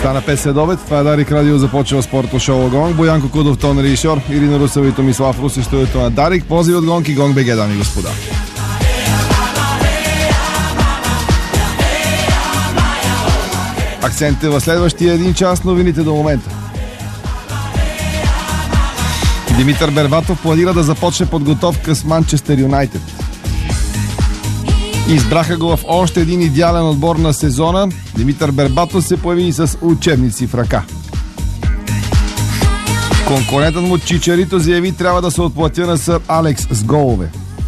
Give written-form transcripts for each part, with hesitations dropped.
Стана 5 следобед. Това е Дарик Радио. Започва спортно шоу Гонг. Боянко Кудов, тон режисьор, Ирина Русева и Томислав Руси, студиото на Дарик. Пози от Гонг и Гонг БГ, дами и господа. Акцентите в следващия един час, новините до момента. Димитър Бербатов планира да започне подготовка с Манчестър Юнайтед. Избраха го в още един идеален отбор на сезона. Димитър Бербатов се появи с учебници в ръка. Конкурентът му Чичарито заяви, трябва да се отплатя на сър Алекс с голове.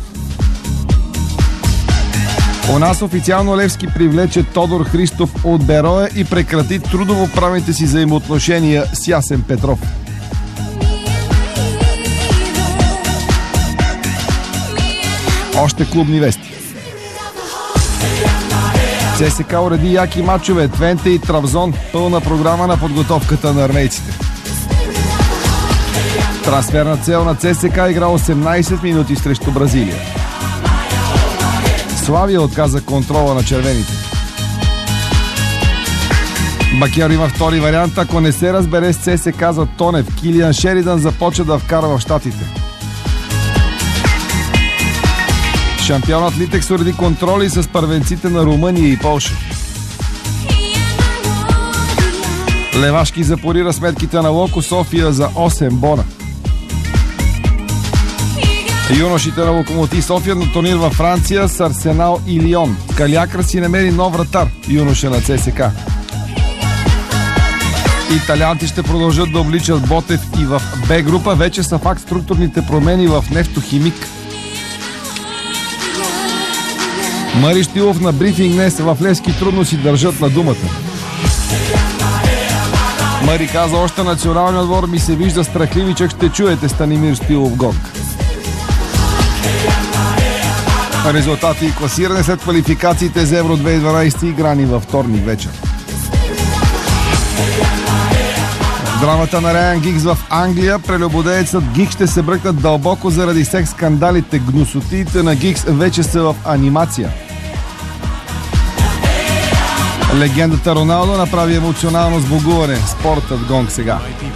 У нас официално Левски привлече Тодор Христов от Берое и прекрати трудовоправните си взаимоотношения с Ясен Петров. Още клубни вести. ЦСКА уреди яки мачове, Твенте и Трабзон, пълна програма на подготовката на армейците. Трансферна цел на ЦСКА игра 18 минути срещу Бразилия. Славия отказа контрола на червените. Бакер има втори вариант, ако не се разбере с ЦСКА за Тонев. Килиан Шеридан започва да вкарва в щатите. Шампионът Литекс уреди контроли с първенците на Румъния и Полша. Левашки запорира сметките на Локо София за 8 бона. Юношите на Локомотив София на турнир във Франция с Арсенал и Лион. Калиакра си намери нов вратар, юноша на ЦСКА. Италианти ще продължат да обличат Ботев и в Б група. Вече са факт структурните промени в Нефтохимик. Мари Щилов на брифинг днес в Левски трудно си държат на думата. Мари каза, още националният отбор ми се вижда страхливичък, ще чуете Станимир Щилов Гонг. Резултати и класиране след квалификациите за Евро 2012 играни във вторник вечер. Драмата на Райан Гигс в Англия. Прелюбодеецът Гигс ще се бръкнат дълбоко заради секс скандалите. Гнусотиите на Гигс вече са в анимация. Легендата Роналдо направи емоционално сбогуване. Спортът Гонг сега.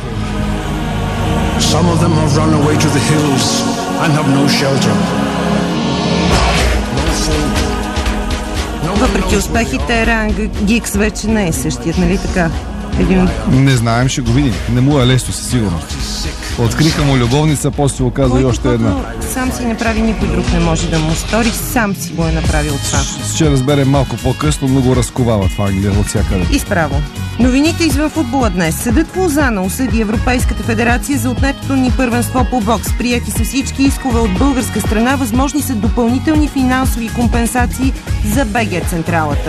Въпреки успехите, Райан Гигс вече не е същият, нали така? Не знаем, ще го видим. Не му е лесно, със сигурност. Откриха му любовница, после се оказа и още една. Сам си направи, никой друг не може да му стори, сам си го е направил това. Ще разберем малко по-късно, но го разковават в Англия от всякъде. Изправо. Новините извън футбола днес. Съдът в Лозана осъди Европейската федерация за отнетото ни първенство по бокс. Прияти са всички искове от българска страна. Възможни са допълнителни финансови компенсации за БГ Централата.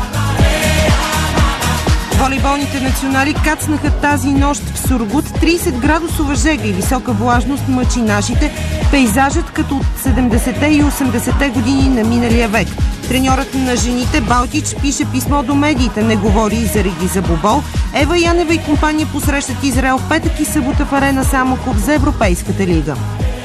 Волейболните национали кацнаха тази нощ в Сургут. 30 градусова жега и висока влажност мъчи нашите. Пейзажът като от 70-те и 80-те години на миналия век. Треньорът на жените Балтич пише писмо до медиите. Не говори за Риги за Бобол. Ева Янева и компания посрещат Израел в петък и събота в Арена Самоков за Европейската лига.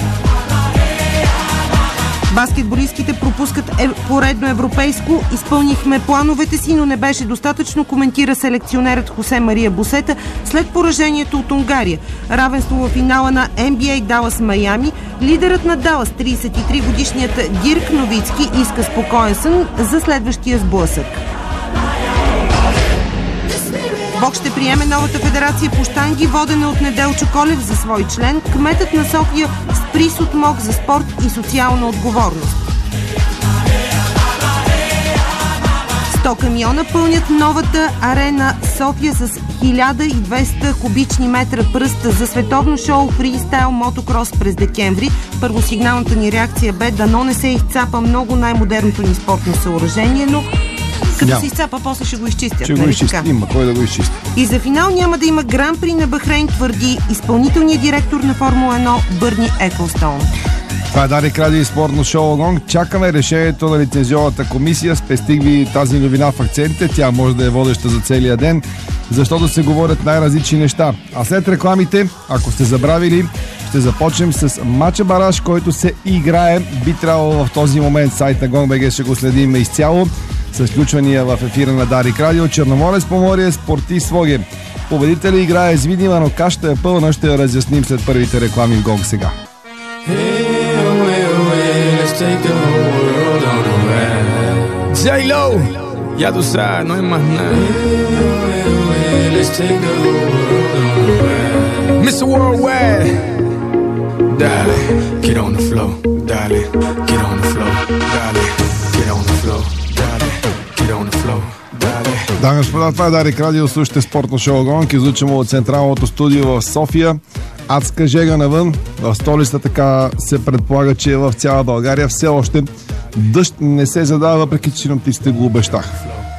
Баскетболистките пропускат поредно европейско. Изпълнихме плановете си, но не беше достатъчно, коментира селекционерът Хосе Мария Бусета след поражението от Унгария. Равенство във финала на NBA Далас Майами. Лидерът на Далас, 33-годишният Дирк Новицки, иска спокоен сън за следващия сблъсък. Бог ще приеме новата федерация по щанги, водена от Неделчо Колев за свой член. Кметът на София спри с отмок за спорт и социална отговорност. 100 камиона пълнят новата арена София с 1200 кубични метра пръст за световно шоу фристайл мотокрос през декември. Първосигналната ни реакция бе дано не се изцапа много най-модерното ни спортно съоръжение, но като се изцапа, после ще го изчистят. Ще го изчисти, има кой да го изчисти. И за финал няма да има гран-при на Бахрейн, твърди изпълнителният директор на Формула 1 Бърни Еклстоун. Това е Дарик Радио и спортно шоу Гонг. Чакаме решението на лицензионната комисия. Спестих ви тази новина в акцентите. Тя може да е водеща за целия ден, защото се говорят най-различни неща. А след рекламите, ако сте забравили, ще започнем с мача бараж, който се играе. Би трябвало в този момент сайт на GONG.BG ще го следим изцяло. с включвания в ефира на Дарик Радио. Черноморец Поморие, Спортист Своге. Победителя играе с Видима, но кашата е пълна. Ще я разясним след първите реклами в Гог сега. J-Lo, ya tú sabes, no hay más nada. Mr. Worldwide, dale, get on the floor, dale, get on the floor, dale, get on the floor, dale, get on the floor. Дами и господа, това е Дарик Радио, слушате спортно шоу Гонг, излучено от централното студио в София. Адска жега навън, в столицата така се предполага, че в цяла България все още дъжд не се задава, въпреки че синоптиците го обещаха.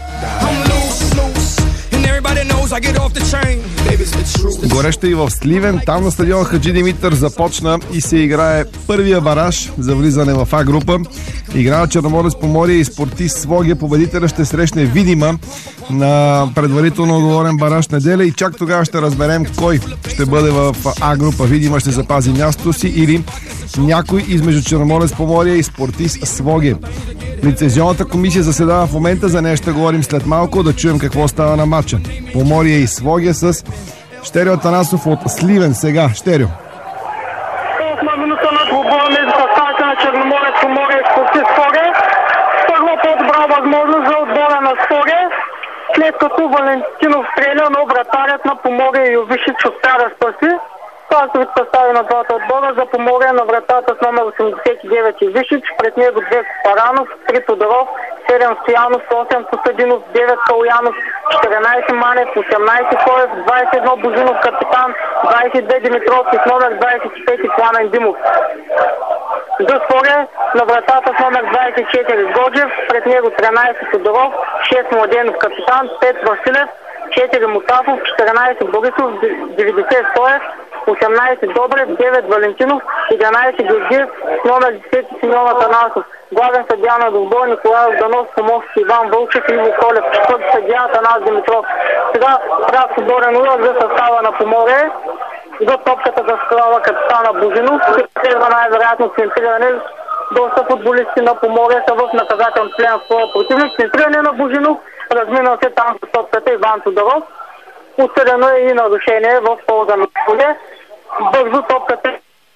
Горещо и в Сливен, там на стадион Хаджи Димитър започна и се играе първия бараж за влизане в А група. Играе Черноморец Поморие и Спортист Своге. Победителя ще срещне Видима на предварително оговорен бараж неделя и чак тогава ще разберем кой ще бъде в А група. Видима ще запази мястото си или някой измежду Черноморец Поморие и Спортист Своге. Лицензионната комисия заседава в момента, за нея ще говорим след малко, да чуем какво става на матча. Поморие и Своге с Щерио Атанасов от Сливен. Сега, Щерио. 8 минута на двубоя между съставите на Черноморец Поморие и Спортист Своге. Първо по-добра възможност за отбора на Своге, след като Валентинов стреля, но вратарят на Поморие Йовишич успя да спаси. Това се представи на двата отбора. За Поморие на вратата с номер 89 Ивишич, пред него 2 Паранов, 3 Тодоров, 7 Стоянов, 8 Костадинов, 9 Калуянов, 14 Манев, 18 Коев, 21 Божинов капитан, 22 Димитров и с номер 25 Пламен Димов. За Своге на вратата с номер 24 Годжев, пред него 13 Тодоров, 6 Младенов капитан, 5 Василев, 4 Мутафов, 14 Борисов, 90 Стоев, 18 Добрев, 9 Валентинов, 11 Георгиев, номер 10 Симеон Атанасов. Главен съдия на двубой Николай Орданов, помощник Иван Вълчев и Иво Колев, четвърти съдия Атанас Димитров. Сега прав отборен урок за състава на Поморие. За топката за склава капитана Божинов. Следва най-вероятно центриране. Доста футболисти на Поморие са в наказателен член в своя противник. Центриране на Божинов. Разминал се там с топката Иван Тодоров. Отсъдено е и нарушение в полза на Своге. Бързо топката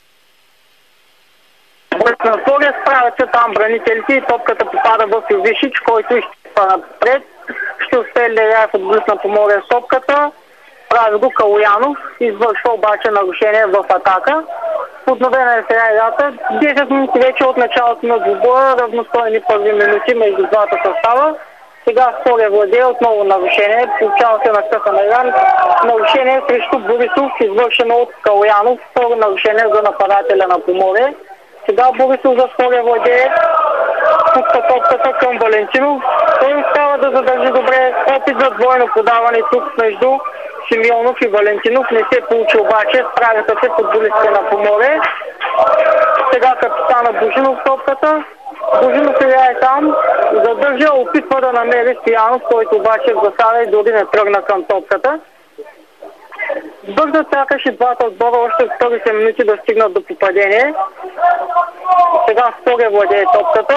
на Своге, справят се там бранителите и топката попада в Йовишич, който изчипа напред. Ще успее да играе футболист на Поморие с топката. Прави го Калуянов, извършва обаче нарушение в атака. Подновена е сега играта. 10 минути вече от началото на двубоя, равностойни първи минути между двата състава. Сега Своге владее отново нарушение. Получава се на къса на Иран. Нарушение срещу Борисов, извършено от Калуянов. Второ нарушение за нападателя на Поморие. Сега Борисов за Своге владее. Пуска топката към Валентинов. Той успява да задържи добре. Опит за двойно подаване тук между Симеонов и Валентинов. Не се получи обаче. Справят се футболистите на Поморие. Сега капитана Божинов топката. Божинов играе там, задържа, опитва да намери Стоянов, който обаче в засада и дори не тръгна към топката. Бързо чакаше двата отбора още в 30 минути да стигнат до попадение. Сега Своге владее топката.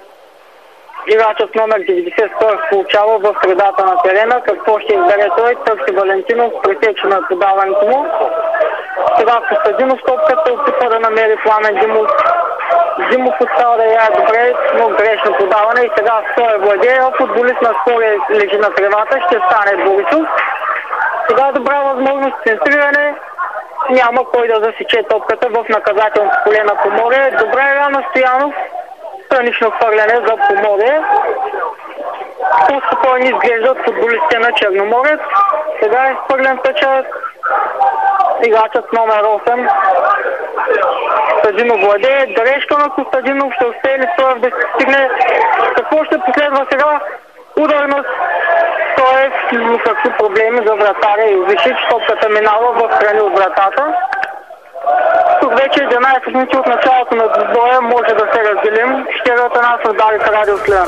Играчът номер 90 Стоев получава в средата на терена. Какво ще избере той? Търси Валентинов, пресече на подаването му. Сега Костадинов топката опитва да намери Пламен Димов. Димов остава да играе добре, но грешно подаване и сега Стоев владее. Футболист на Своге лежи на тревата, ще стане Борисов. Сега добра възможност центриране. Няма кой да засече топката в наказателното поле на Поморие. Добра игра на Стоянов. Странично хвърляне за Поморие. По-спокойни изглеждат футболистите на Черноморец. Сега е хвърлен тъчът. Играчът номер 8. Костадинов владее. Грешка на Костадинов. Ще успее ли Стоев да се стигне? Какво ще последва сега? Удар на Стоев. Никакви проблеми за вратаря и Йовишич. Топката минава в страни от вратата. Тук вече 11 минути от началото на двубоя, може да се разделим. Щерио Атанасов, Дарик Радио, Сливен.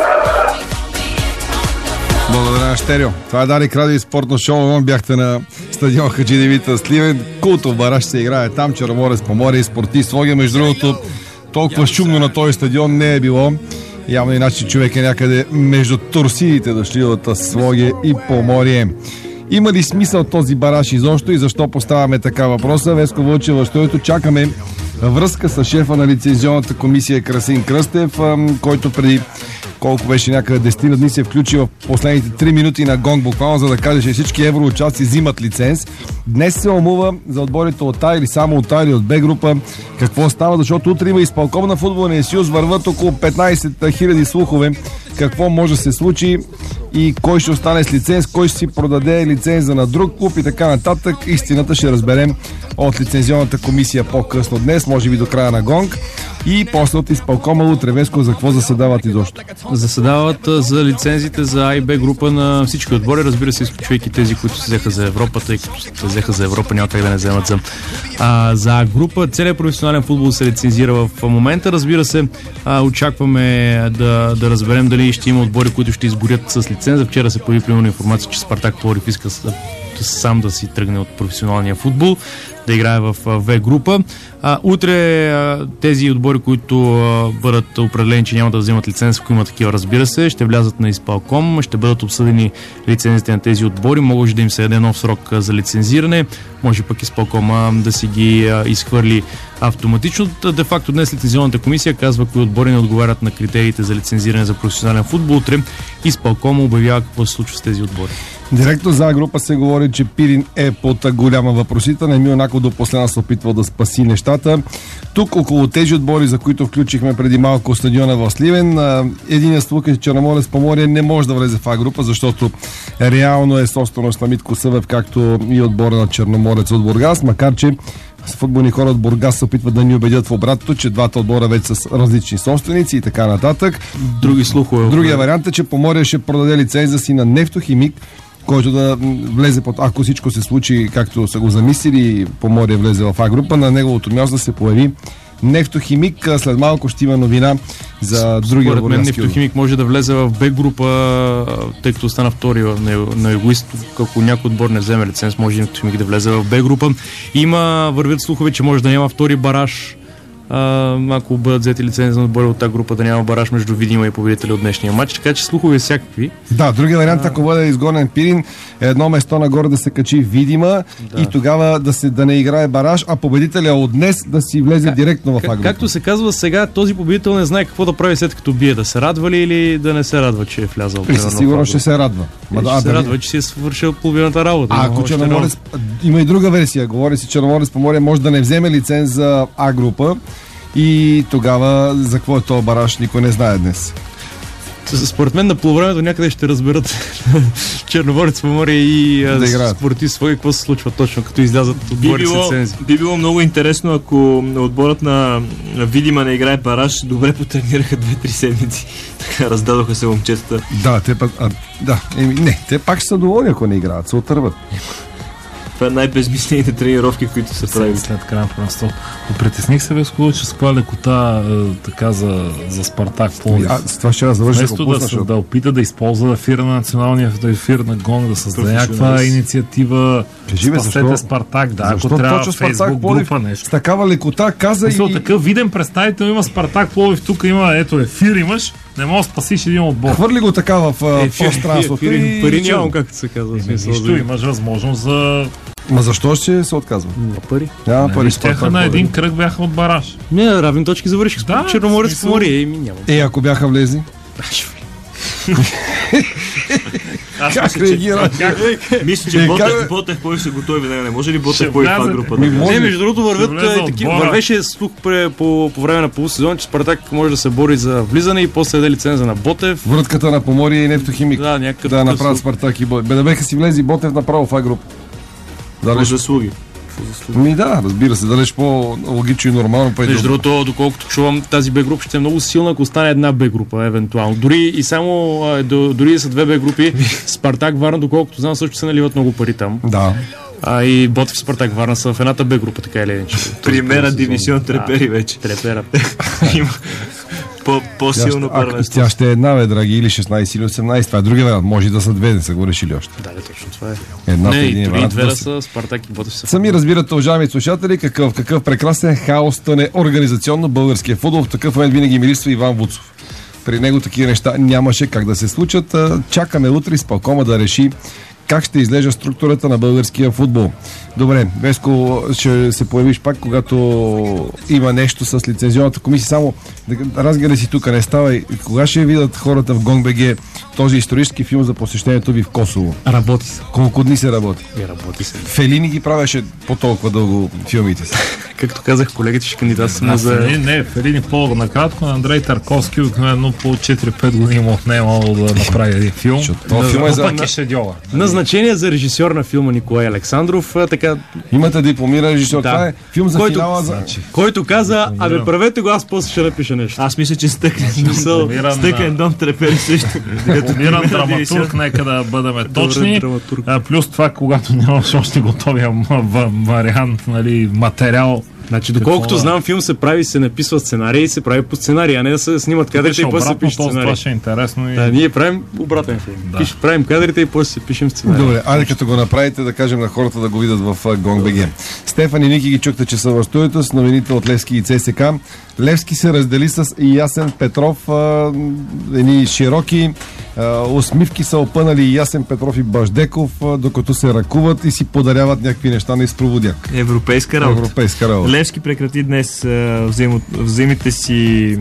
Благодаря, Щерио. Това е Дарик Радио и спортно шоу. Бяхте на стадион Хаджи Димитър Сливен. Култов бараж се играе там. Черноморец Поморие и Спортист Своге. Между другото, толкова шумно на този стадион не е било Явно иначе човек е някъде между Турсидите, дошли от Своге и Поморие. Има ли смисъл този бараж изобщо и защо поставяме така въпроса? Веско Вълчев в студиото. Чакаме връзка с шефа на лицензионната комисия Красин Кръстев, който преди колко беше някъде 10 дни се включи в последните 3 минути на гонг, буквално за да каже, че всички евроучастници взимат лиценз. Днес се умува за отборите от А или само от А или от Б група. Какво става, защото утре има изпълком на футболния съюз, върват около 15 000 слухове какво може да се случи и кой ще остане с лиценз, кой ще си продаде лиценза на друг клуб и така нататък. Истината ще разберем от лицензионната комисия по-късно днес, може би до края на гонг, и после от изпълкома утре. Веско, за какво заседават изобщо? Заседават за лицензите за А и Б група на всички отбори, разбира се, изключвайки тези, които се взеха за Европа, тъй като се взеха за Европа, няма как да не вземат за А група. Целият професионален футбол се лицензира в момента. Разбира се, очакваме да разберем дали ще има отбори, които ще изгорят с лиценза. Вчера се появи примерно информация, че Спартак Пловдив иска сам да си тръгне от професионалния футбол, да играе в В група. Утре тези отбори, които бъдат определени, че няма да вземат лиценз, ако има такива, разбира се, ще влязат на изпълком, ще бъдат обсъдени лицензите на тези отбори, може да им се даде нов срок за лицензиране, може пък изпълкома да си ги изхвърли автоматично. Де факто днес лицензионната комисия казва, кои отбори не отговарят на критериите за лицензиране за професионален футбол. Утре изпълкома обявява какво се случва с тези отбори. Директно за група се говори, че Пирин е под голяма въпросителна. Емил Наков до последна се опитва да спаси нещата. Тук около тези отбори, за които включихме преди малко стадиона в Сливен, единият слух е, че Черноморец Поморие не може да влезе в А група, защото реално е собственост на Митко Събев, както и отбора на Черноморец от Бургас, макар че футболни хора от Бургас се опитват да ни убедят в обратното, че двата отбора вече са различни собственици и така нататък. Други слухове. Другия вариант е, че Поморие ще продаде лиценза си на Нефтохимик, който да влезе под, ако всичко се случи както са го замислили, Поморие влезе в А група, на неговото място да се появи Нефтохимик. След малко ще има новина за другия. Според мен Нефтохимик може да влезе в Б група, тъй като стана втори на Югоизток. Ако някой отбор не вземе лиценз, може Нефтохимик да влезе в Б група. Вървят слухове, че може да няма втори бараж, ако бъдат взети лицензи на отбори от тази група, да няма бараж между Видима и победители от днешния матч, така че слухове всякакви. Да, другия вариант, ако бъде изгонен Пирин, едно место нагоре да се качи Видима, и тогава да не играе бараж, а победителя от днес да си влезе директно в А група. Както се казва сега, този победител не знае какво да прави след като бие, да се радва ли или да не се радва, че е влязъл. Сигурно ще се радва. Се радва, че си е свършил половината работа. Ако Черноморец, има и друга версия, говори си, Черноморец Поморие може да не вземе лиценз за А група, и тогава за какво е този бараж, никой не знае днес. Според мен на полувремето някъде ще разберат Черноморец Поморие и спортист свои какво се случва точно, като излязат отбори с лицензи. Би било много интересно, ако отборът на Видима не играе бараж, добре потренираха 2-3 седмици. Така раздадоха се момчетата. Те пак ще са доволни, ако не играят, се отърват. Това е най-безмислените тренировки, които са правили. След края на първенство. Притесних се, Веско, че с каква лекота така за Спартак Пловдив. С това ще завърши. Вместо да опита да използва ефира на националния ефир на гонг, да създаде някаква инициатива. Спасете Спартак, ако трябва Фейсбук група, нещо. С такава лекота каза и... Такъв виден представител има Спартак Пловдив, тук има, ефир имаш, не можеш да спасиш един отбор. Хвърли го така в пространството. Пари нямам, както се казва. Нищо, имаш възможност за... Ма защо ще се отказва? Пари. Няма пари. Щеха на един кръг бяха от бараж. Не, равни точки завърших. Черноморец Поморие. Ако бяха влезли? Как реагира? Мисля, че Ботев повече са готови веднага. Не може ли Ботев повече това група? Не, между другото вървеше слух по време на полусезон, че Спартак може да се бори за влизане и после даде лиценза на Ботев. Вратката на Поморие и Нефтохимик. Да направят Спартак и Ботев. Да беха си влези Ботев направо в А група. Заслуги. Разбира се, далеч по-логично и нормално. Между другото, доколкото чувам, тази Б група ще е много силна, ако стане една Б група, евентуално. Дори да са две Б групи, Спартак, Варна, доколкото знам, също се наливат много пари там. Да. И Ботев, Спартак, Варна са в едната Б група, така или иначе. Примера дивизион Трепери вече. Трепера. Има по-силно първенство. Тя ще е една, драги, или 16 или 18. Това е другия вариант. Може да са две, не са го решили още. Да, точно това е. И две да са Спартак и Ботев. Сами разбирате, уважаеми слушатели, какъв прекрасен хаос тъне организационно българския футбол. В такъв момент винаги ми листва Иван Вуцов. При него такива неща нямаше как да се случат. Чакаме утре изпълкома да реши как ще излежа структурата на българския футбол. Добре, Веско, ще се появиш пак, когато има нещо с лицензионната комисия. Само разгледай си тук, не ставай. Кога ще видят хората в GONG.BG този исторически филм за посещението ви в Косово? Работи се. Колко дни се работи? Работи се. Фелини ги правеше по толкова дълго филмите си. Както казах, колегите ще кандидатстват за... Не, Фелини по-накратко, на Андрей Тарковски обикновено по 4-5 години му отнемало да направи един филм. Филм е за... Назначение за режисьор на филма Николай Александров. Така... Имате дипломиран режисьор. Това е филм за финала за... Който каза, правете го, аз после ще напиша нещо. Аз мисля, че стъклен дом трепери също. Дипломиран драматург, нека да бъдем точни. Плюс това, когато нямаш още готовия вариант, материал. Значи, доколкото знам, филм се прави, се написва сценарий и се прави по сценарий, а не да се снимат кадрите и после се пише сценарий. Това ще е интересно. Ние правим обратен филм. Правим кадрите и после се пишем сценарий. Добре, айде като го направите, да кажем на хората да го видят в GONG.BG. Стефан и Ники ги чухте, че са в студиото с новините от Левски и ЦСК. Левски се раздели с Ясен Петров. Едни широки усмивки са опънали Ясен Петров и Баждеков, докато се ръкуват и си подаряват някакви неща на изпроводяк. Европейска работа. Левски прекрати днес взаимните си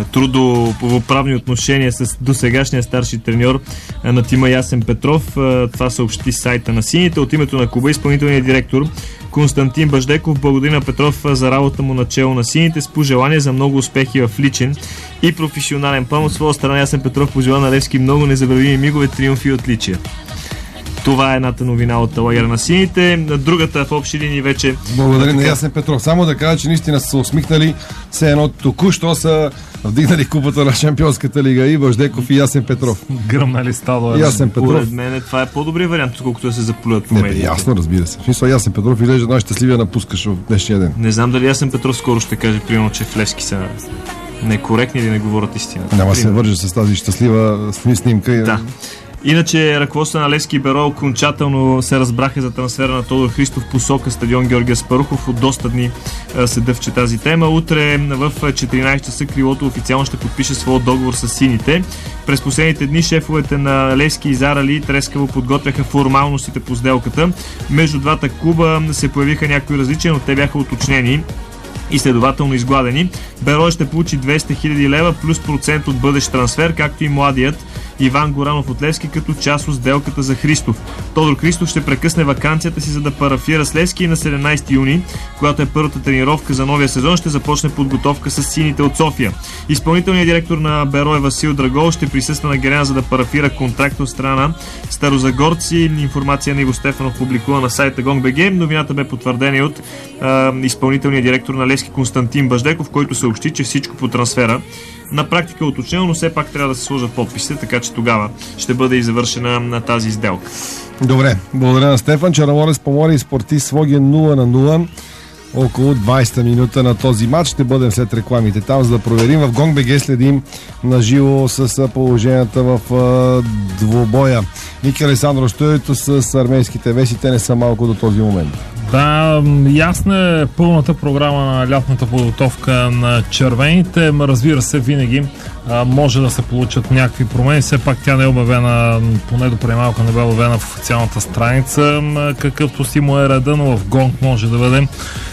трудоправни отношения с досегашния старши треньор на тима Ясен Петров. Това съобщи сайта на сините. От името на клуба изпълнителният директор Константин Баждеков благодари на Петров за работа му начело на сините с пожелание за много успехи в личен и професионален план. От своя страна Ясен Петров пожела на Левски много незабравими мигове, триумфи и отличия. Това е едната новина от лагера на сините. Другата в общи линии вече... Благодаря на Ясен Петров. Само да кажа, че наистина са усмихнали. Все едно току-що са вдигнали купата на Шампионската лига и Баждеков и Ясен Петров. Гръмнали стадо. Ясен Петров. Според мен това е по-добрият вариант, колкото да се заплюят по медиите. Ясно, разбира се. В смисъл, Ясен Петров изглежда най-щастливия напускаш в днешния ден. Не знам дали Ясен Петров скоро ще каже, примерно, че в Левски са некоректни или не говорят истина. Няма се вържа с тази щастлива снимка. Да. Иначе ръководството на Левски и Беро окончателно се разбраха за трансфера на Тодор Христов посока стадион Георги Аспарухов. От доста дни се дъвче тази тема. Утре в 14 часа крилото официално ще подпише своя договор с сините. През последните дни шефовете на Левски и Зарали трескаво подготвяха формалностите по сделката. Между двата клуба се появиха някои различия, но те бяха уточнени и следователно изгладени. Берой ще получи 200 000 лева плюс процент от бъдещ трансфер, както и младият Иван Горанов от Левски като част от сделката за Христов. Тодор Христов ще прекъсне ваканцията си, за да парафира с Левски и на 17 юни, когато е първата тренировка за новия сезон, ще започне подготовка с сините от София. Изпълнителният директор на Берой Васил Драгол ще присъства на Герена, за да парафира контракт от страна старозагорци. Информация на Иво Стефанов публикува на сайта GONG.BG. Новината бе потвърдена и от изпълнителния директор на Левски Константин Баждеков, който съобщи, че всичко по трансфера на практика е уточнено, но все пак трябва да се сложат подписите, така че тогава ще бъде и завършена на тази сделка. Добре, благодаря на Стефан. Черноморец Поморие и Спортист Своген 0-0. Около 20-та минута на този матч. Ще бъдем след рекламите там, за да проверим. В GONG.BG следим на живо с положенията в двубоя. Ники Александров студиото с армейските веси. Те не са малко до този момент. Да, ясна е пълната програма на лятната подготовка на червените. Разбира се, винаги може да се получат някакви промени. Все пак тя не е обявена, поне до преди малко не бе обявена в официалната страница, какъвто си му е реда, но в GONG може да бъде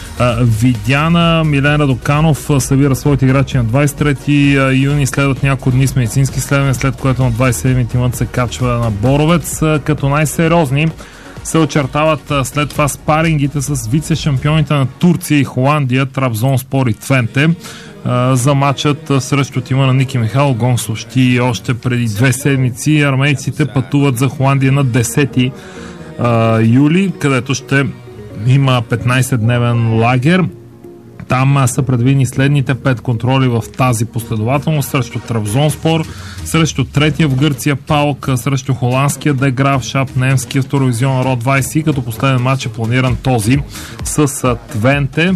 видяна. Милен Радоканов събира своите играчи на 23 юни. Следват няколко дни с медицински изследвания, след което на 27 тимът се качва на Боровец. Като най-сериозни се очертават след това спарингите с вице-шампионите на Турция и Холандия, Трабзонспор и Твенте. За матчът срещу тима на Ники Михайлов GONG съобщи още преди 2 седмици. Армейците пътуват за Холандия на 10 юли, където ще има 15-дневен лагер. Там са предвидени следните 5 контроли в тази последователност: срещу Трабзонспор, срещу третия в Гърция ПАОК, срещу холандския Деграф, Шап, немския второвизион Род 20, като последен матч е планиран този с Твенте.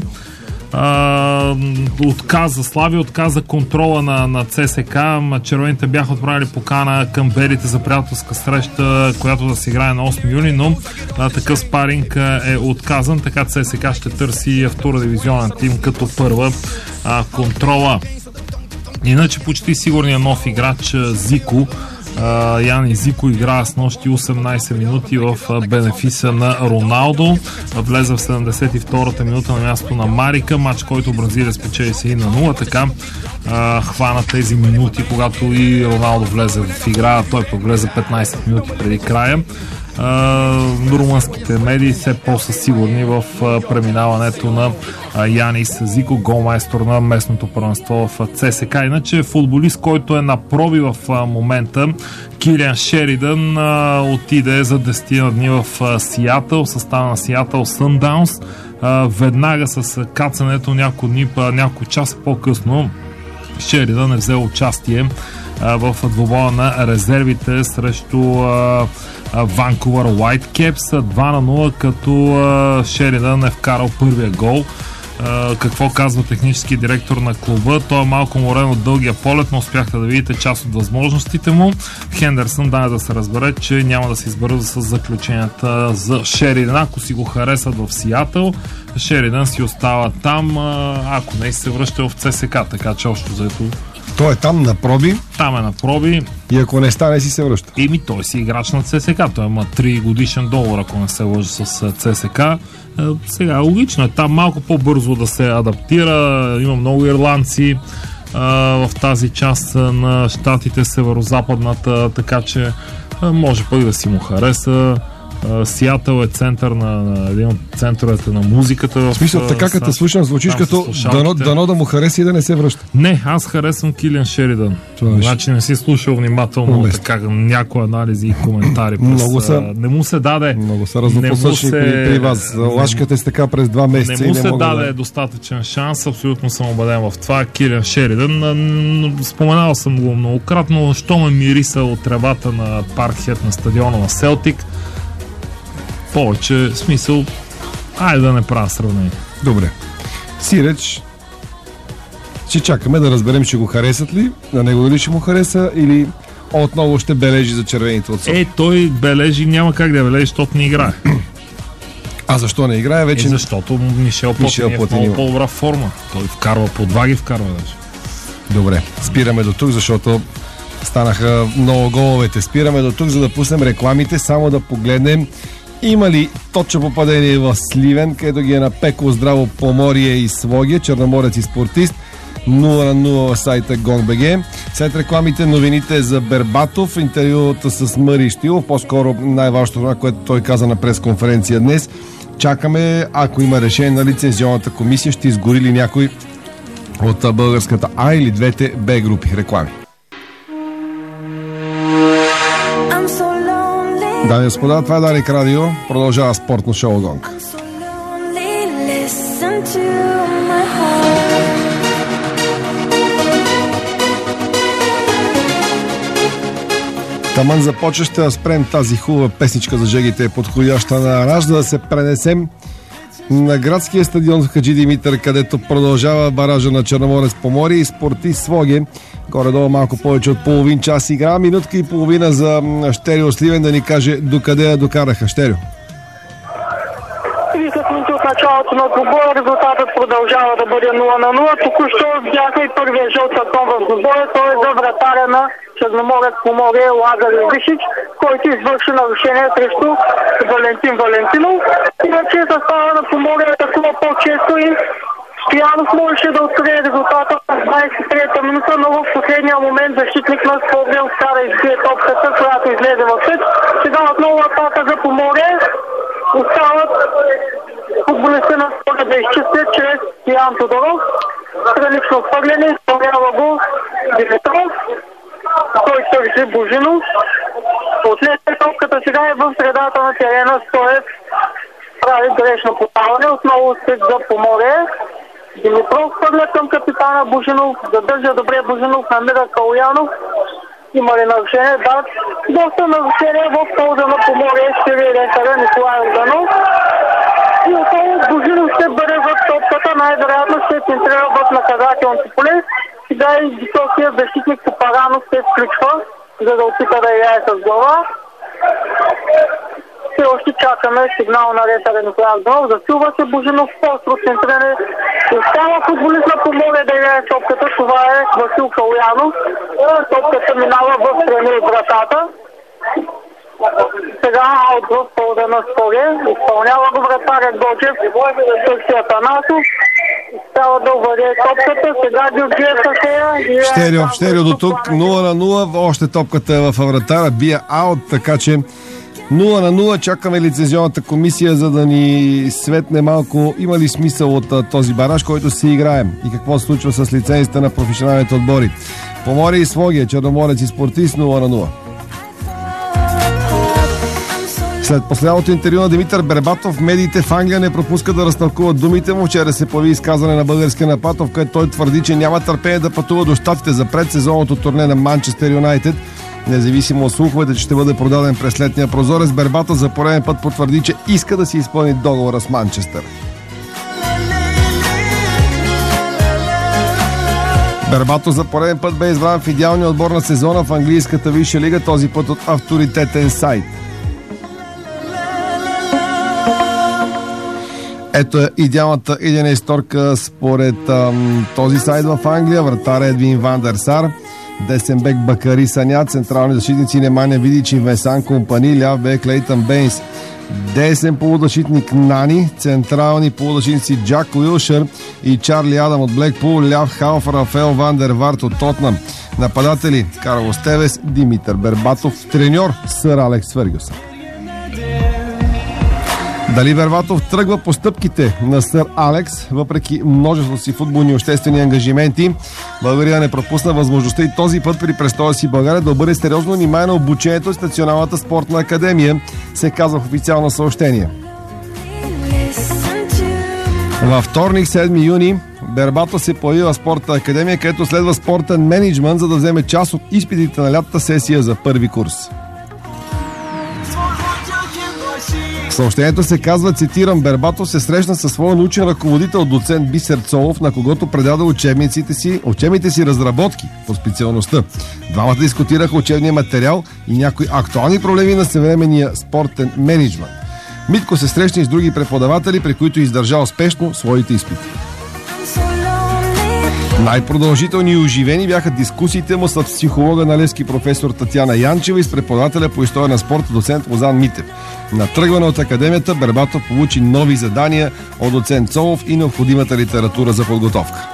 Слави отказа контрола на ЦСК. Червените бяха отправили покана към белите за приятелска среща, която да се играе на 8 юни, но такъв спаринг е отказан, така ЦСК ще търси втора дивизионен тим като първа контрола. Иначе почти сигурният нов играч Зико, Яни Зико игра с нощи 18 минути в бенефиса на Роналдо. Влезе в 72-та минута на място на Марика, матч, който Бразилия спечели се и на 0. Така хвана тези минути, когато и Роналдо влезе в игра, той пък влезе 15 минути преди края. Румънските медии все по-са сигурни в преминаването на Янис Зико, голмайстор на местното първенство в ЦСК. Иначе футболист, който е на проби в момента, Килиан Шеридан, отиде за 10 дни в Сиатъл, състава на Сиатъл Съндаунс. Веднага с кацането няколко часа по-късно Шеридан е взел участие в двубоя на резервите срещу Ванкувър Уайткепс 2-0, като Шеридан е вкарал първия гол. Какво казва технически директор на клуба? Той е малко морен от дългия полет, но успяхте да видите част от възможностите му. Хендерсън даде да се разбере, че няма да се избърза с заключенията за Шеридан. Ако си го харесат в Сиатъл, Шеридан си остава там, ако не се връща в ЦСК, така че още заето. Той е там на проби. Там е на проби. И ако не стане, си се връща. Той си играч на ЦСК. Той има 3 годишен договор, ако не се лъжи с ЦСК. Сега логично е там малко по-бързо да се адаптира. Има много ирландци в тази част на щатите, северо-западната, така че може пък да си му хареса. Сиатъл е център на един от центровете на музиката. В смисъл, така като слушам, звучиш като дано да му хареса и да не се връща. Не, аз харесвам Килиан Шеридан. Значи не си слушал внимателно така някои анализи и коментари. Не му се даде. Много са разнопосочни при вас. Лашкате с така през 2 месеца. Не му се даде достатъчен шанс. Абсолютно съм убеден в това. Килиан Шеридан. Споменал съм го многократно. Що ме мириса от тревата на Паркхед на стадиона на Селтик. Повече смисъл, айде да не правя сравнение. Добре. Сиреч, ще чакаме да разберем, ще го харесат ли, на него дали ще му хареса или отново ще бележи за червените от София. Той бележи, няма как да бележи, защото не играе. А защо не играе вече? Защото Мишел Платини е в много по-добра форма. Той вкарва по 2 ги вкарва даже. Добре, спираме до тук, защото станаха много головете. Спираме до тук, за да пуснем рекламите, само да погледнем има ли точно попадение в Сливен, където ги е напекло здраво Поморие и Своге, Черноморец и Спортист. 0-0 в сайта Gong.bg. След рекламите, новините за Бербатов, интервюта с Мари Щилов, по-скоро най-важното това, което той каза на пресконференция днес. Чакаме, ако има решение на лицензионната комисия, ще изгори ли някой от българската А или двете Б групи. Реклами. Дами и господа, това е Дарик Радио. Продължава спортно шоу Гонг. Таман започва, ще спрем тази хубава песничка за жегите, подходяща на Раж, да се пренесем на градския стадион в Хаджи Димитър, където продължава баража на Черноморец Поморие и Спортист Своге. Горе-долу малко повече от половин час игра. Минутка и половина за Щерио Сливен да ни каже докъде я докараха. Щерио. 30 минути от началото на двубоя резултатът продължава да бъде 0-0. Току-що бяха и първия жълт картон в двубоя. Той е за вратаря на Черноморец Поморие Лазар Вишич, който извърши нарушение срещу Валентин Валентинов. Иначе състава на Поморие атакува по-често и Стоянов можеше да открие резултата в 23-та минута, но в последния момент защитник на Скобрил вкара и избие топката, която излезе в съд. Сега отново атака за Поморие. Остават футболисти на Скобрил да изчистят чрез Стоян Тодоров. Странично хвърляне, изпълнява го Димитров. Той търси Божинов. Отнесе топката, сега е в средата на терена. Стоев прави грешно подаване. Отново стиг за Поморие. Димитров хвърля към капитана Божинов. Задържа добре Божинов, намира Калуянов. Има ли нарушение? Да. Доста нарушение в полза на Поморие. Спири рефера Николай Орданов. И отново Божинов ще бъде в топката. Най-вероятно ще центрира в наказателното поле. Сега и високия защитник Попаранов се включва, за да опита да играе с глава. Все още чакаме сигнал на рефера Николай Орданов. Засилва се Божинов, по-остро центриране. Остава футболист на Поморие. пределя топката, това е Васил Калуянов. Топката минава в страни от вратата. Сега аут в полда на Стоге. Изпълнява го вратаря Гочев. Търси Атанасов. Трябва да обаде топката. Сега Георгиев Сахея. Щерио до тук. 0-0. Още топката е във вратара. Бия аут, така че 0-0. Чакаме лицензионната комисия, за да ни светне малко има ли смисъл от този бараж, който се играем и какво се случва с лицензите на професионалните отбори. Поморие и Своге, Черноморец и Спортист 0-0. След последното интервю на Димитър Бербатов, медиите в Англия не пропускат да разтълкуват думите му. Вчера се появи изказване на българския напад, в което той твърди, че няма търпение да пътува до щатите за предсезонното турне на Манчестър Юнайтед. Независимо от слуховете, че ще бъде продаден през летния прозорец, Бербатов за пореден път потвърди, че иска да си изпълни договора с Манчестър. Бербатов за пореден път бе избран в идеалния отбор на сезона в английската висша лига, този път от авторитетен сайт. Ето е идеалната 11-торка според този сайт в Англия. Вратар Едвин Ван дер Сар, десен бек Бакари Саня, централни защитници Немanja Vidic и Венсан Компани, ляв бек Лейтън Бейнс, десен полузащитник Нани, централни полузащитници Джак Уилшър и Чарли Адам от Блекпул, ляв халф Рафаел Ван дер Варт от Тотнам. Нападатели Карлос Тевес, Димитър Бербатов, треньор сър Алекс Фергюсън. Дали Бербатов тръгва по стъпките на сър Алекс, въпреки множество си футболни и обществени ангажименти? България не пропусна възможността и този път при престоя си България да обърне сериозно внимание на обучението с Националната спортна академия, се казва в официално съобщение. Във вторник, 7 юни, Бербатов се появи в спортна академия, където следва спортен мениджмънт, за да вземе част от изпитите на лятата сесия за първи курс. В съобщението се казва, цитирам, Бербатов се срещна със своя научен ръководител доцент Бисер Цолов, на когото предаде учебните си разработки по специалността. Двамата дискутираха учебния материал и някои актуални проблеми на съвременния спортен мениджмънт. Митко се срещна и с други преподаватели, при които издържа успешно своите изпити. Най-продължителни и оживени бяха дискусиите му с психолога на Левски професор Татяна Янчева и с преподавателя по история на спорта доцент Лозан Митев. На тръгване от академията Бербатов получи нови задания от доцент Цолов и необходимата литература за подготовка.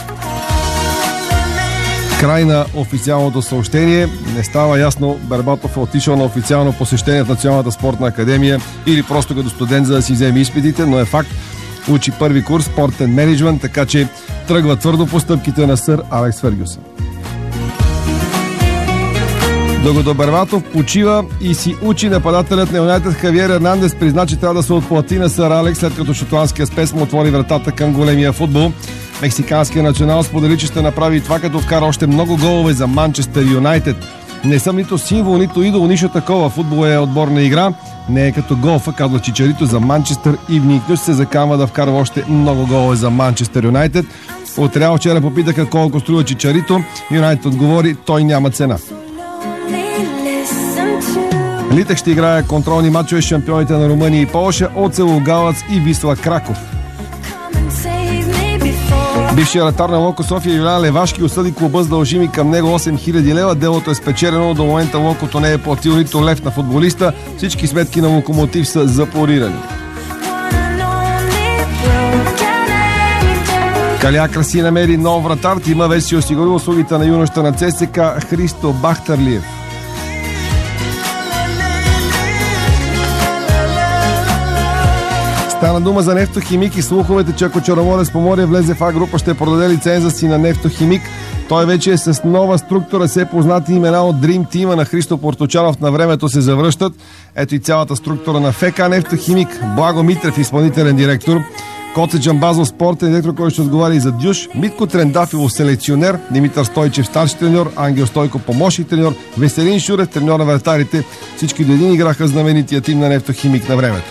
Край на официалното съобщение. Не става ясно Бербатов е отишъл на официално посещение в Националната спортна академия или просто като студент, за да си вземе изпитите, но е факт, учи първи курс спортен мениджмънт, така че тръгва твърдо по стъпките на сър Алекс Фергюсън. Докато Бербатов почива и си учи, нападателят на Юнайтед Хавиер Ернандес призна, че трябва да се отплати на сър Алекс, след като шотландския спец му отвори вратата към големия футбол. Мексиканският национал сподели, че ще направи това, като вкара още много голове за Манчестър Юнайтед. Не съм нито символ, нито идол, нищо такова. Футбол е отборна игра. Не е като голфа, казва Чичарито за Манчестър и вникнеш се заканва да вкарва още много голове за Манчестър Юнайтед. От Реал вчера попитаха колко струва Чичарито. Юнайтед отговори, той няма цена. Литък ще играе контролни мачове с шампионите на Румъния и Полша, Оцело Галац и Висла Краков. Бившият вратар на Локо София Юлиан Левашки осъди клуба с дължими към него 8000 лева. Делото е спечелено, до момента Локото не е платил нито лев на футболиста. Всички сметки на Локомотив са запорирани. Калиакра си намери нов вратар. Тима вече си осигурил услугите на юношата на ЦСК Христо Бахтарлиев. Стана дума за Нефтохимик и слуховете, че ако Черноморец Поморие влезе в А група, ще продаде лиценза си на Нефтохимик. Той вече е с нова структура, все познати имена от Dream Team на Христо Порточанов на времето се завръщат. Ето и цялата структура на ФК Нефтохимик. Благо Митрев, изпълнителен директор. Коце Джамбазов, спортен директор, който ще отговаря и за Дюш. Митко Трендафилов, селекционер. Димитър Стойчев, старши треньор. Ангел Стойко, помощник треньор. Веселин Шурев, треньор на вратарите. Всички до един играха знаменития тим на Нефтохимик на времето.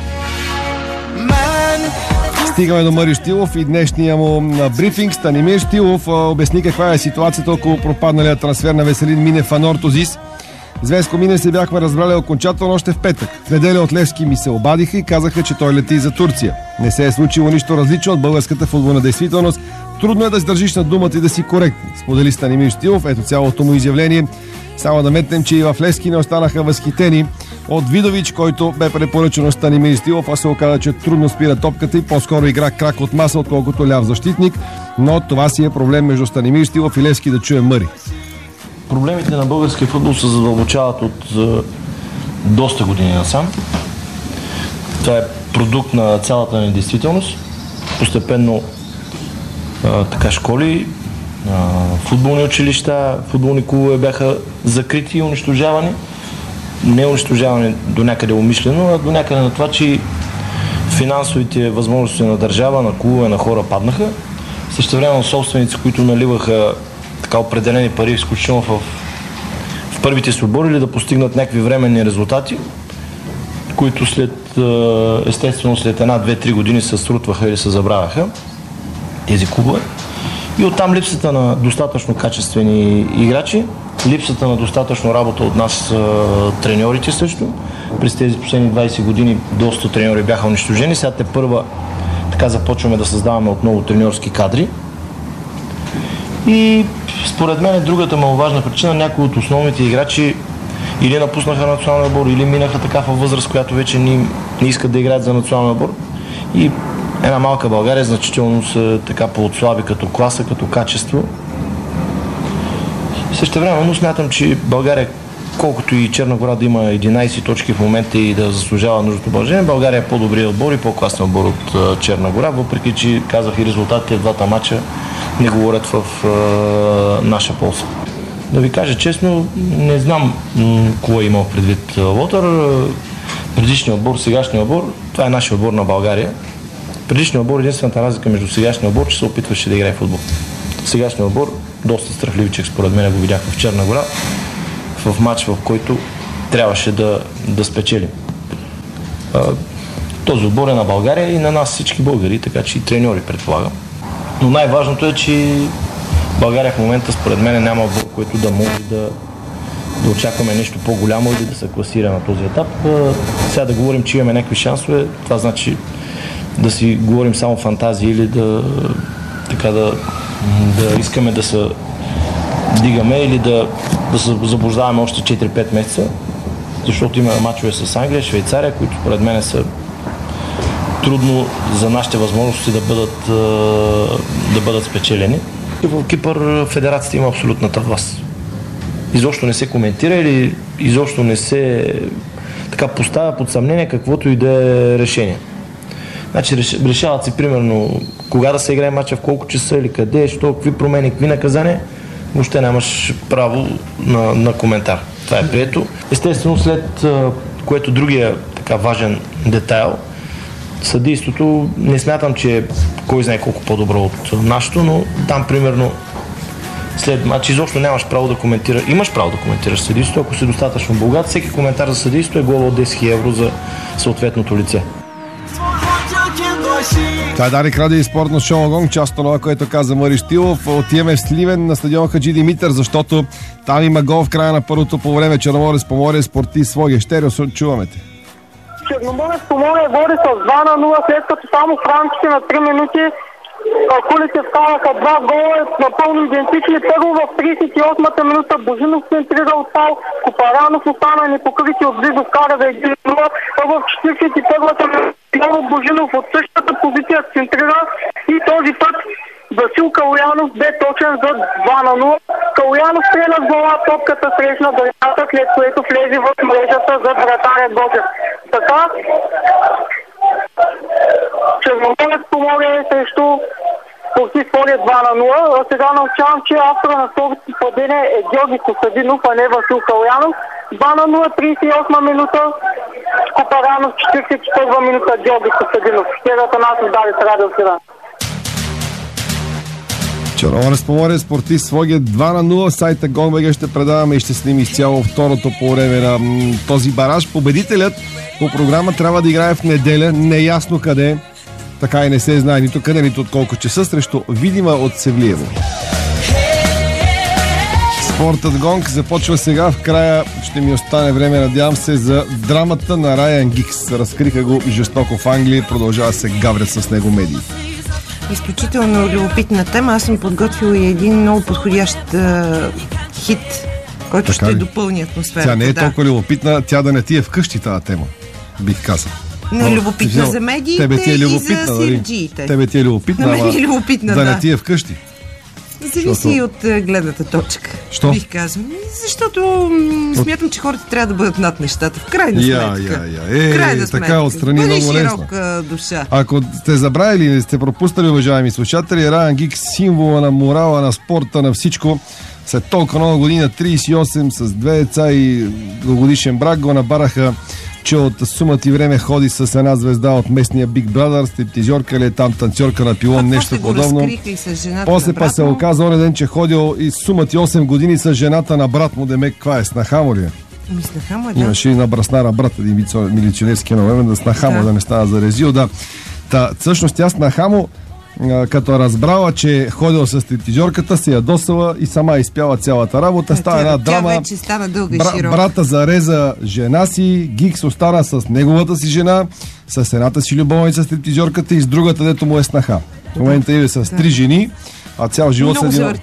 Стигаме до Марио Штилов и днешния му брифинг. Станимир Штилов обясни каква е ситуацията около пропадналия трансфер на Веселин Минев в Нортозис. С Веско Минев се бяхме разбрали окончателно още в петък. В неделя от Левски ми се обадиха и казаха, че той лети за Турция. Не се е случило нищо различно от българската футболна действителност. Трудно е да издържиш на думата и да си коректен, сподели Станимир Стилов. Ето цялото му изявление. Само да метнем, че и в Левски не останаха възхитени от Видович, който бе препоръчен от Станимир Стилов, а се оказа, че трудно спира топката и по-скоро игра крак от маса, отколкото ляв защитник. Но това си е проблем между Станимир Стилов и Левски, да чуем Мъри. Проблемите на българския футбол се задълбочават от доста години насам. Това е продукт на цялата ни действителност. Постепенно школи, футболни училища, футболни клубове бяха закрити и унищожавани. Не унищожавани до някъде умишлено, а до някъде на това, че финансовите възможности на държава, на клубове, на хора паднаха. Същевременно собственици, които наливаха така определени пари, изключително в първите си отбори, или да постигнат някакви временни резултати, които естествено след 1-2-3 години се срутваха или се забравяха тези клубове. И оттам липсата на достатъчно качествени играчи, липсата на достатъчно работа от нас треньорите също. През тези последни 20 години доста треньори бяха унищожени. Сега тепърва така започваме да създаваме отново треньорски кадри. И според мен другата маловажна причина, някои от основните играчи или напуснаха националния отбор, или минаха така във възраст, която вече не искат да играят за националния отбор. И една малка България значително се така поотслаби като класа, като качество. Същевременно смятам, че България, колкото и Черна гора да има 11 точки в момента и да заслужава нужното положение, България е по-добрият отбор и по-класният отбор от Черна гора, въпреки че казах и резултатите в двата матча не говорят в наша полза. Да ви кажа честно, не знам кого е имал предвид Лотър. Предишният отбор, сегашният отбор, това е нашия отбор на България. Предишният отбор, единствената разлика между сегашния отбор, че се опитваше да играе в футбол. Сегашният отбор, доста страхливичък според мен го видях в Черна гора, в матч, в който трябваше да спечелим. Този отбор е на България и на нас всички българи, така че и треньори предполагам. Но най-важното е, че България в момента според мен няма отбор, който да може да очакваме нещо по-голямо или да се класира на този етап. Сега да говорим, че имаме някакви шансове, това значи да си говорим само фантазии или да искаме да се дигаме или да се заблуждаваме още 4-5 месеца, защото има мачове с Англия, Швейцария, които според мен са трудно за нашите възможности да бъдат спечелени. И в Кипър федерацията има абсолютната власт. Изобщо не се коментира или изобщо не се така поставя под съмнение каквото и да е решение. Значи решават се примерно кога да се играе мача, в колко часа или къде, що, какви промени, какви наказания. Въобще нямаш право на коментар. Това е прието. Естествено, след което другия така важен детайл, съдийството не смятам, че кой знае колко по-добро от нашето, но там примерно след матч изобщо нямаш право да коментираш. Имаш право да коментираш съдийството, ако си достатъчно богат. Всеки коментар за съдийството е глоба от 10 000 евро за съответното лице. Това е Дарик Радио и спортно шоу Гонг, част от това, което каза Мъри Штилов. Отиваме в Сливен на стадион Хаджи Димитър, защото там има гол в края на първото по време. Черноморец Поморие Спортист Своге. Штерио, чуваме те. Черноморец Поморие води с 2-0, след като само в рамките на 3 минути кулите вкараха 2 гола, напълно идентични. Първо в 38-та минута Божинов центрира от фал, Копаранов остана непокрити отблизо, вкара за 1-0. В 41-та минута Божинов от същата позиция центрира и този път Васил Калоянов бе точен за 2-0. Калоянов стреля с глава, топката срещна дъжата, след което влезе в мрежата за вратаря Гочев. Така, Черноморец Поморие срещу Спортист Своге 2-0. Сега научавам, че автора на второто падение е Георги Костадинов, а не Васил Калоянов. 2-0, 38 минута. Копаранов, 41 минута, Георги Костадинов. Втората нас даде с Радио Сливен. Черноморец Поморие Спортист Своге 2-0. Сайта Гонбега ще предаваме и ще снимем изцяло второто по време на този бараж. Победителят по програма трябва да играе в неделя, неясно къде, така и не се знае нито къде, нито от колко часа, срещу Видима от Севлиево. Спортът Гонг започва сега. В края ще ми остане време, надявам се, за драмата на Райан Гикс. Разкриха го жестоко в Англия, продължава се гаврят с него медии. Изключително любопитна тема. Аз съм подготвила и един много подходящ хит, който ще допълни атмосферата. Тя не е толкова любопитна, тя да не ти е вкъщи тази тема, бих казал. Не е любопитна за медиите и за сирджиите. Тебе ти е любопитна, да не ти е вкъщи. Зависи и от гледната точка. Що? Бих казал. Защото смятам, че хората трябва да бъдат над нещата. В крайна сметка. Крайна сметка. Така отстрани много лесно. Душа. Ако сте забравили или сте пропуснали, уважаеми слушатели, Райан Гигс, символа на морала, на спорта, на всичко, след толкова много година, 38, с 2 деца и дългогодишен брак, го набараха, че от сумата и време ходи с една звезда от местния Big Brother, стриптизьорка или там танцорка на пилон, нещо подобно. После па се оказа онен ден, че ходил и сумата и 8 години с жената на брат му, демек, каква е, снаха му ли е? Снаха му е, да. Имаше и на брасна на брат, един милиционерски новемен, да снаха му, да не става за резил, да. Всъщност тя снаха му, като разбрала, че ходил с стриптизьорката, се ядосала и сама изпяла цялата работа. Става една драма. Тя вече стана дълга и широка. Брата зареза жена си, Гигс остана с неговата си жена, с едната си любовница стриптизьорката и с другата, дето му е снаха. В момента е с 3 жени, а цял живот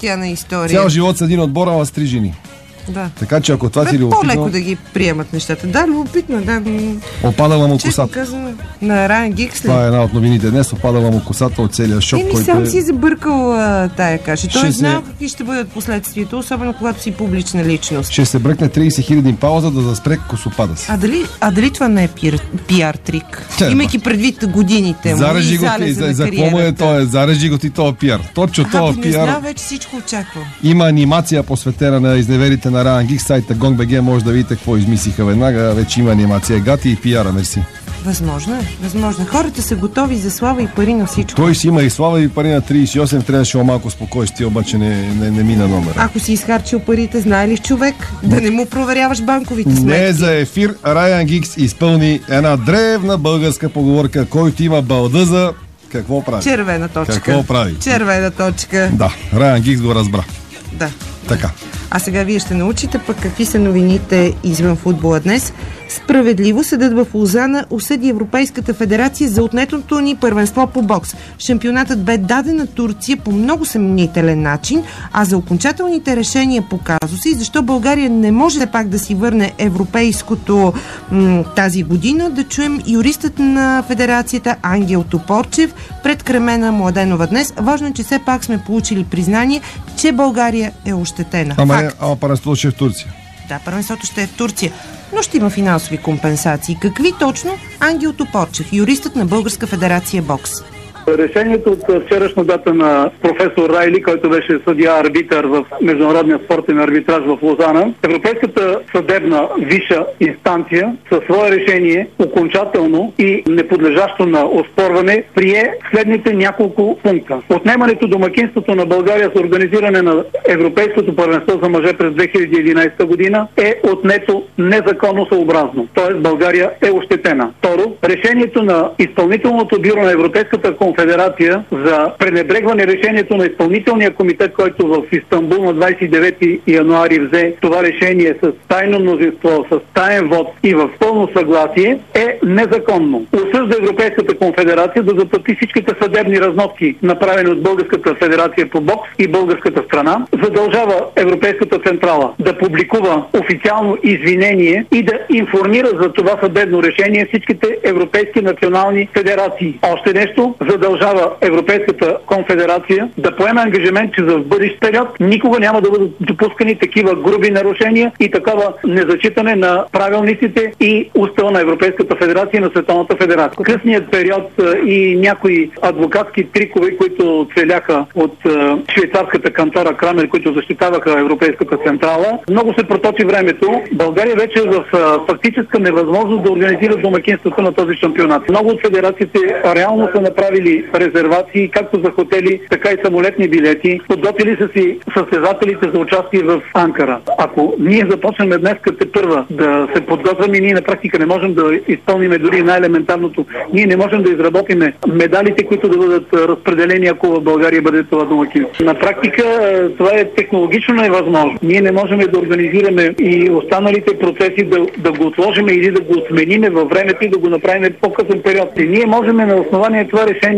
с един отбор, ама с 3 жени. Да. Така че ако това си любопитно... По-леко да ги приемат нещата. Да, любопитно, да. Опадала му косата. Казано, на Райан Гигс. Това е една от новините днес. Опадала му косата от целия шок, който сам си забъркал тая каша. Той знал какви ще бъдат последствията, особено когато си публична личност. Ще се бръкне 30 000 пауза да заспре косопада си. А дали това не е пиар трик? Имайки предвид годините му. Зарежи го ти, за какво му е това? Зарежи го ти това пиар. Точно това пиар. Не знам, вече всичко очаквам. Има анимация посветена на изневерите на Райан Гигс, сайта Gong.bg, може да видите какво измислиха веднага. Вече има анимация. Гати и пиара, мерси. Възможно е. Хората са готови за слава и пари на всичко. Той си има и слава и пари на 38, трябваше малко спокойствие, обаче не мина номера. Ако си изхарчил парите, знае ли човек да не му проверяваш банковите сметки? Не за ефир, Райан Гигс изпълни една древна българска поговорка: който има балдъза, какво прави? Червена точка. Какво прави? Червена точка. Да, Райан Гигс го разбра. Да. Така. А сега вие ще научите пък какви са новините извън футбола днес. Справедливо съдът в Лозана осъди Европейската федерация за отнетото ни първенство по бокс. Шампионатът бе даден на Турция по много съмнителен начин, а за окончателните решения по казуси, защо България не може все пак да си върне европейското тази година, да чуем юристът на федерацията Ангел Топорчев пред Кремена Младенова днес. Важно е, че все пак сме получили признание, че България е ощетена. Ама първенството ще е в Турция. Да, първенството ще е в Турция, но ще има финансови компенсации. Какви точно? Ангел Топорчев, юристът на Българска федерация бокс. Решението от вчерашна дата на професор Райли, който беше съдия-арбитър в Международния спортен арбитраж в Лозана, Европейската съдебна висша инстанция със свое решение окончателно и неподлежащо на оспорване прие следните няколко пункта. Отнемането домакинството на България с организиране на Европейското първенство за мъже през 2011 година е отнето незаконно съобразно, т.е. България е ощетена. Второ, решението на изпълнителното бюро на Европейската конфедерация за пренебрегване решението на изпълнителния комитет, който в Истанбул на 29 януари взе това решение с тайно мнозинство, с таен вод и в пълно съгласие, е незаконно. Осъжда Европейската конфедерация да заплати всичките съдебни разноски, направени от Българската федерация по бокс и българската страна, задължава Европейската централа да публикува официално извинение и да информира за това съдебно решение всичките европейски национални федерации. Още нещо, задължава Европейската конфедерация да поеме ангажимент, че за в бъдещ период никога няма да бъдат допускани такива груби нарушения и такава незачитане на правилниците и устава на Европейската федерация и на Световната федерация. Късният период и някои адвокатски трикове, които целяха от швейцарската кантора Крамер, които защитаваха Европейската централа, много се проточи времето. България вече е в фактическа невъзможност да организира домакинството на този шампионат. Много от федерациите реално са направили резервации, както за хотели, така и самолетни билети. Подготвили са си състезателите за участие в Анкара. Ако ние започнем днес като първа да се подготвяме, ние на практика не можем да изпълним дори най-елементарното. Ние не можем да изработим медалите, които да бъдат разпределени, ако в България бъде това домакинство. На практика това е технологично невъзможно. Ние не можем да организираме и останалите процеси да го отложим или да го отмениме във времето и да го направим в по-късен период. И ние можем на основание това решение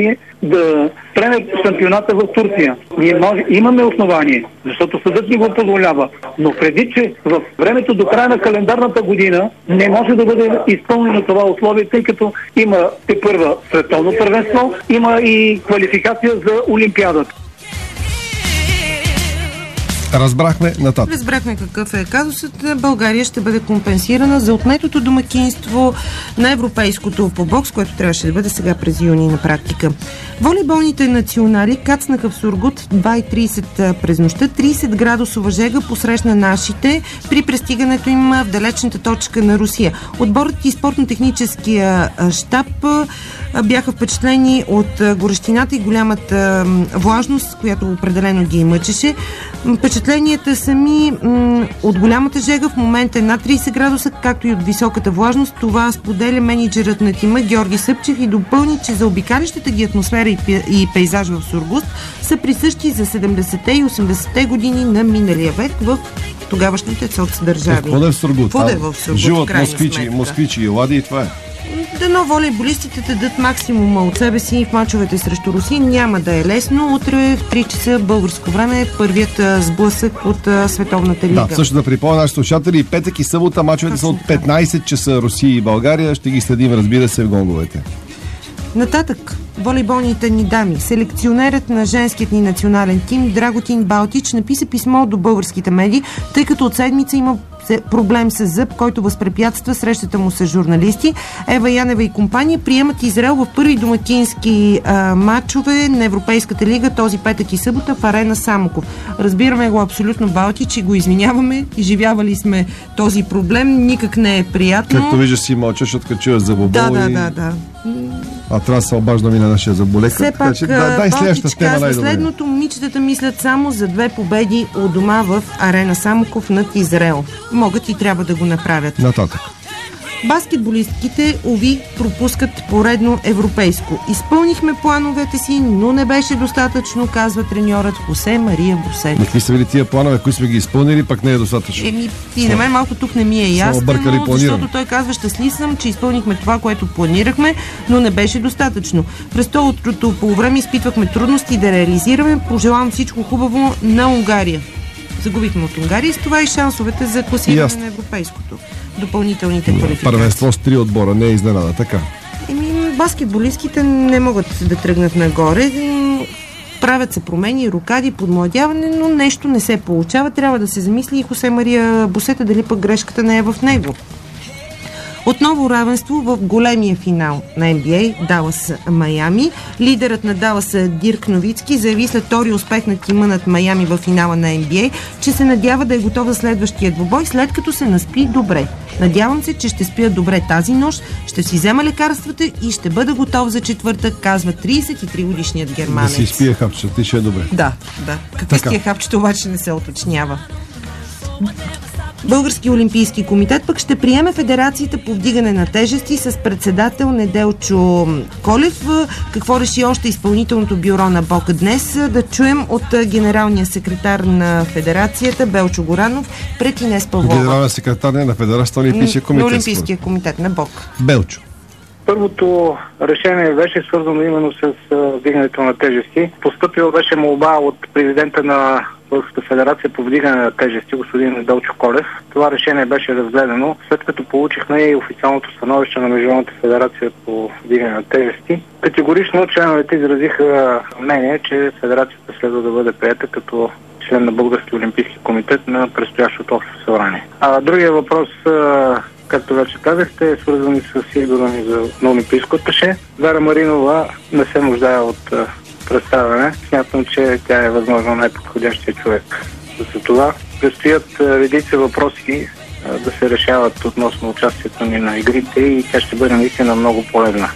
основание да спреме шампионата в Турция. Ние имаме основание, защото съдът ни го позволява. Но преди, че в времето до края на календарната година не може да бъде изпълнено това условие, тъй като има тепърва световно първенство, има и квалификация за Олимпиадата. Разбрахме какъв е казусът. България ще бъде компенсирана за отнетото домакинство на европейското по бокс, което трябваше да бъде сега през юни на практика. Волейболните национали кацнаха в Сургут 2:30 през нощта. 30 градусова жега посрещна нашите при пристигането им в далечната точка на Русия. Отборът и спортно-техническия щаб бяха впечатлени от горещината и голямата влажност, която определено ги мъчеше. Впечатленията сами от голямата жега в момента е над 30 градуса, както и от високата влажност. Това споделя мениджърът на тима Георги Съпчев и допълни, че за обикалящата ги атмосфера и пейзаж в Сургут са присъщи за 70-те и 80-те години на миналия век в тогавашните соцдържави. Какво е в Сургут? Какво е в Сургут? Живот москвичи, лади и това е. Дано волейболистите дадат максимума от себе си в мачовете срещу Русия. Няма да е лесно. Утре в 3 часа българско време е първият сблъсък от Световната лига. Да, също да припомня нашите слушатели, петък и събота мачовете са от 15 часа Русия и България. Ще ги следим, разбира се, в гонговете. Нататък, волейболните ни дами. Селекционерът на женският ни национален тим Драготин Балтич написа писмо до българските медии, тъй като от седмица има проблем с зъб, който възпрепятства срещата му с журналисти. Ева Янева и компания приемат Израел в първи домакински матчове на Европейската лига този петък и събота в Арена Самоков. Разбираме го абсолютно, Балтич, и го извиняваме. Изживявали сме този проблем. Никак не е приятно. Както виждаш, си мълчаш, откачуваш чуеш за бобол. Да. А трябва да се обаждаме на нашия заболекар. Все пак, Балтич казва следното: момичетата мислят само за 2 победи у дома в Арена Самоков над Израел. Могат и трябва да го направят. Нататък. Баскетболистките, уви, пропускат поредно европейско. Изпълнихме плановете си, но не беше достатъчно, казва треньорът Хосе Мария Бусет. Какви са били тия планове, които сме ги изпълнили, пък не е достатъчно? И на мен малко тук не ми е ясно, защото той казва: щастлив съм, че изпълнихме това, което планирахме, но не беше достатъчно. През второто полувреме изпитвахме трудности да реализираме. Пожелавам всичко хубаво на Унгария. Загубихме от Унгария, с това и шансовете за класиране на европейското. Допълнителните квалификации. Първенство с 3 отбора, не е изненада, така. Баскетболистките не могат да тръгнат нагоре. Правят се промени, рокади, подмладяване, но нещо не се получава. Трябва да се замисли и Хосе Мария Бусета дали пък грешката не е в него. Отново равенство в големия финал на NBA Далас Майами. Лидерът на Далас Дирк Новицки заяви след втори успех на тима над Майами в финала на NBA, че се надява да е готов за следващия двубой, след като се наспи добре. Надявам се, че ще спя добре тази нощ, ще си взема лекарствата и ще бъда готов за четвъртък, казва 33-годишният германец. Да си спие хапчета, ти ще е добре. Да. Какви стия хапчета обаче не се уточнява. Български олимпийски комитет пък ще приеме Федерацията по вдигане на тежести с председател Неделчо Колев. Какво реши още изпълнителното бюро на БОК днес? Да чуем от генералния секретар на Федерацията Белчо Горанов пред Инес Павлова. Генералния секретар на Федерацията на Олимпийския комитет. На Олимпийския комитет на БОК. Белчо. Първото решение беше свързано именно с вдигането на тежести. Постъпила беше молба от президента на Българската федерация по вдигане на тежести, господин Неделчо Колев. Това решение беше разгледано, след като получихме и официалното становище на Международната федерация по вдигане на тежести. Категорично членовете изразиха мнение, че федерацията следва да бъде приета като член на Българския олимпийски комитет на предстоящото общо събрание. Другия въпрос, както вече казахте, е свързани с избора ни на олимпийско аташе. Вера Маринова не се нуждае от представяне. Смятам, че тя е възможно най-подходящия човек. За това предстоят редица въпроси да се решават относно участието ни на игрите и тя ще бъде наистина много полезна.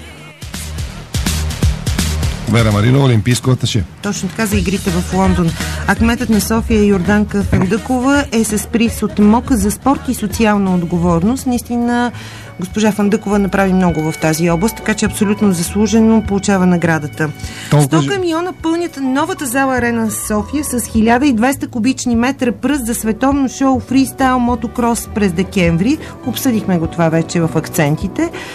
Вера Маринова, олимпийско аташе. Точно така, за игрите в Лондон. А кметът на София Йорданка Фандъкова е с приз от МОК за спорт и социална отговорност. Наистина госпожа Фандъкова направи много в тази област, така че абсолютно заслужено получава наградата. 100 камиона пълнят новата зала Арена София с 1200 кубични метра пръст за световно шоу фристайл мотокрос през декември. Обсъдихме го това вече в акцентите.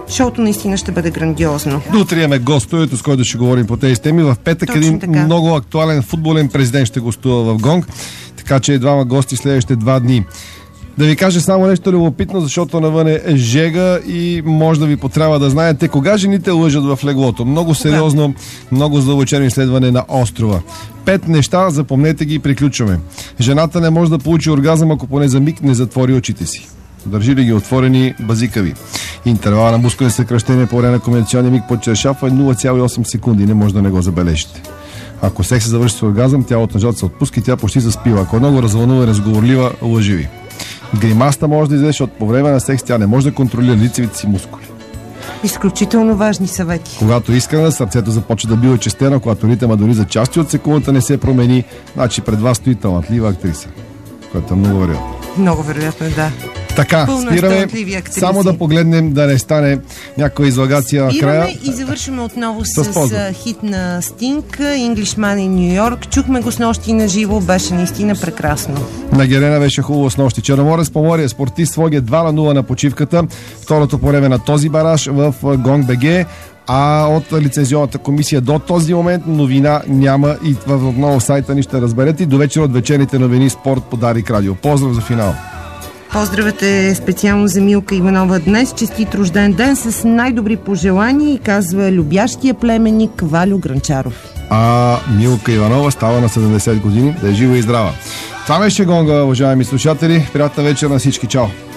Шоуто наистина ще бъде грандиозно. До утре имаме гост, с който ще говорим по тези теми. В петък един много актуален футболен президент ще гостува в Гонг, така че двама гости следващите 2 дни. Да ви кажа само нещо любопитно, защото навън е жега и може да ви потрябва да знаете кога жените лъжат в леглото. Много сериозно, много задълбочено изследване на острова. 5 неща, запомнете ги и приключваме. Жената не може да получи оргазъм, ако поне за миг не затвори очите си. Държи ли ги отворени, базикави. Интервала на мускулни съкращения по време на комбинационния миг под черешафа е 0,8 секунди. Не може да не го забележите. Ако секс се завърши с оргазъм, тялото на жълта се отпуска и тя почти заспива. Ако е много развълнува и разговорлива, лъживи. Гримаста може да излезе, защото по време на секс тя не може да контролира лицевите си мускули. Изключително важни съвети. Когато искрена, сърцето започва да бива честено, когато ритъма дори за части от секундата не се промени, значи пред вас стои талантлива актриса, което е много вероятно. Много вероятно, да. Така, спираме. Само да погледнем да не стане някаква излагация накрая. И завършваме отново с хит на Стинг, Englishman in New York. Чухме го с нощи на живо, беше наистина прекрасно. На Герена беше хубаво с нощи. Черноморец Поморие, спортист Своге 2-0 на почивката. Второто по време на този бараж в Гонг БГ. А от лицензионната комисия до този момент новина няма и отново в сайта ни ще разберете. И до вечера от вечерните новини Спорт по Дарик Радио. Поздрав за финал! Поздравете специално за Милка Иванова днес. Честит рожден ден с най-добри пожелания и казва любящия племенник Валю Гранчаров. А Милка Иванова става на 70 години. Да е жива и здрава. Това беше Гонга, уважаеми слушатели. Приятна вечер на всички. Чао!